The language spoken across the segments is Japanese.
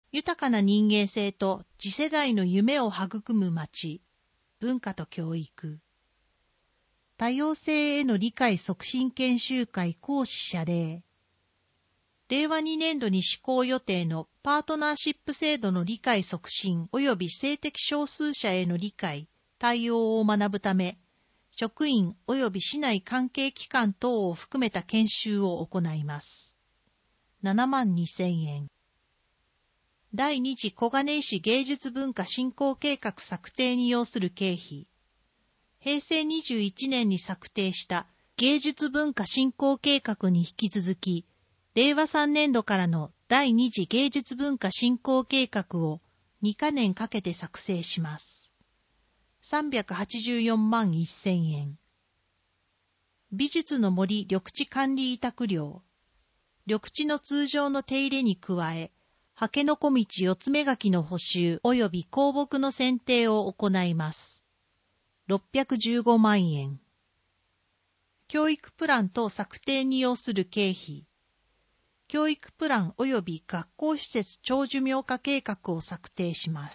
豊かな人間性と次世代の夢を育む町、文化と教育。多様性への理解促進研修会講師謝礼。令和2年度に施行予定のパートナーシップ制度の理解促進及び性的少数者への理解、対応を学ぶため、職員及び市内関係機関等を含めた研修を行います。72,000円。第2次小金井市芸術文化振興計画策定に要する経費。平成21年に策定した芸術文化振興計画に引き続き、令和3年度からの第2次芸術文化振興計画を2カ年かけて作成します。384万1000円。美術の森緑地管理委託料。緑地の通常の手入れに加え、ハケノコ道四つ目垣の補修及び公木の剪定を行います。615万円。教育プラン等策定に要する経費。教育プラン及び学校施設長寿命化計画を策定します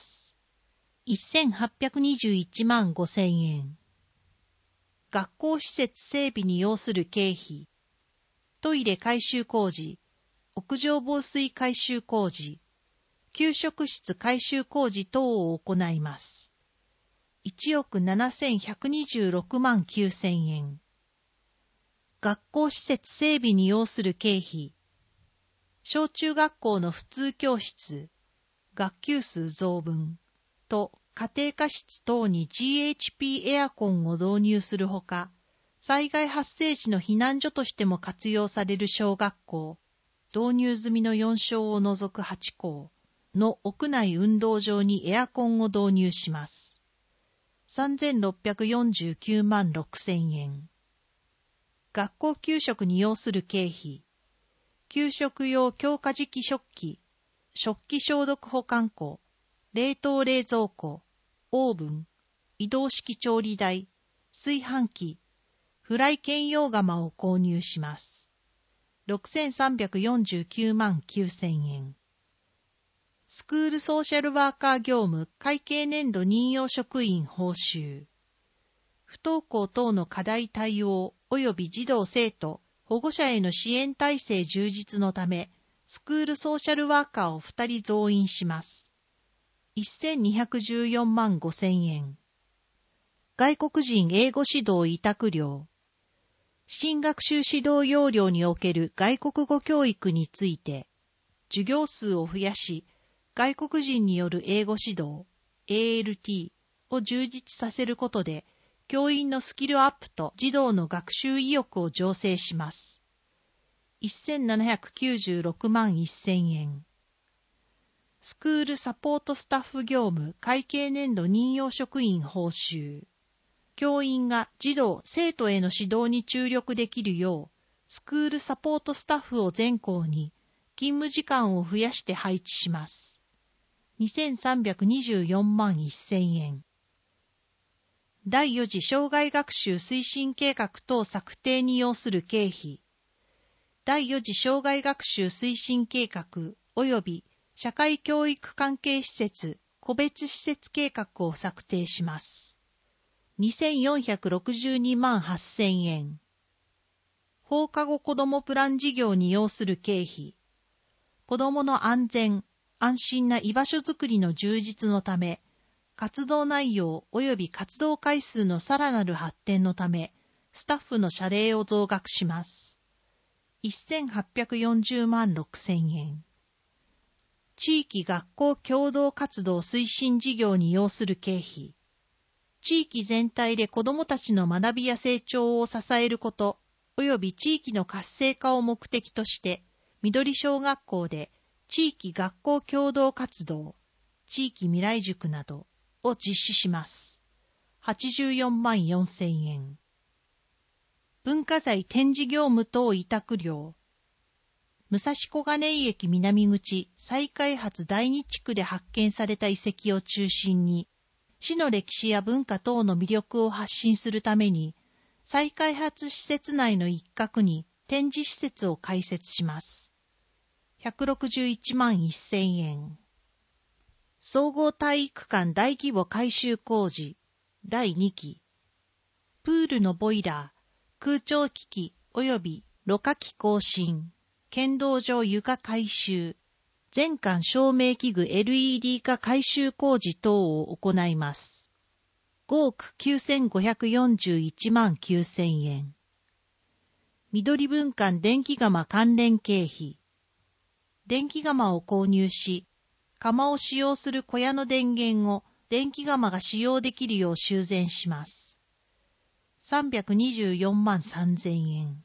。1821万5000円。学校施設整備に要する経費。トイレ改修工事、屋上防水改修工事、給食室改修工事等を行います。1億7126万9000円。学校施設整備に要する経費。小中学校の普通教室、学級数増分と家庭科室等に GHP エアコンを導入するほか、災害発生時の避難所としても活用される小学校、導入済みの4小を除く8校の屋内運動場にエアコンを導入します。3649万6000円。学校給食に要する経費。給食用強化磁気食器、食器消毒保管庫、冷凍冷蔵庫、オーブン、移動式調理台、炊飯器、フライ兼用釜を購入します。6349万9000円。スクールソーシャルワーカー業務会計年度任用職員報酬。不登校等の課題対応及び児童生徒、保護者への支援体制充実のため、スクールソーシャルワーカーを2人増員します。1214万5000円。外国人英語指導委託料。新学習指導要領における外国語教育について、授業数を増やし、外国人による英語指導 ALT を充実させることで、教員のスキルアップと児童の学習意欲を醸成します。1796万1000円。スクールサポートスタッフ業務会計年度任用職員報酬。教員が児童・生徒への指導に注力できるよう、スクールサポートスタッフを全校に勤務時間を増やして配置します。2324万1000円。第4次生涯学習推進計画等策定に要する経費。第4次生涯学習推進計画及び社会教育関係施設個別施設計画を策定します。2462万8000円。放課後子どもプラン事業に要する経費。子どもの安全、安心な居場所づくりの充実のため、活動内容及び活動回数のさらなる発展のため、スタッフの謝礼を増額します。1840万6000円。地域学校共同活動推進事業に要する経費。地域全体で子どもたちの学びや成長を支えること、及び地域の活性化を目的として、緑小学校で地域学校共同活動、地域未来塾などを実施します。84万4000円。文化財展示業務等委託料。武蔵小金井駅南口再開発第2地区で発見された遺跡を中心に、市の歴史や文化等の魅力を発信するために、再開発施設内の一角に展示施設を開設します。161万1000円。 総合体育館大規模改修工事第2期。プールのボイラー、空調機器及びろ過器更新、剣道場床改修、全館照明器具 LED 化改修工事等を行います。5億9541万9000円。緑分館電気釜関連経費。電気釜を購入し、釜を使用する小屋の電源を電気釜が使用できるよう修繕します。324万3000円。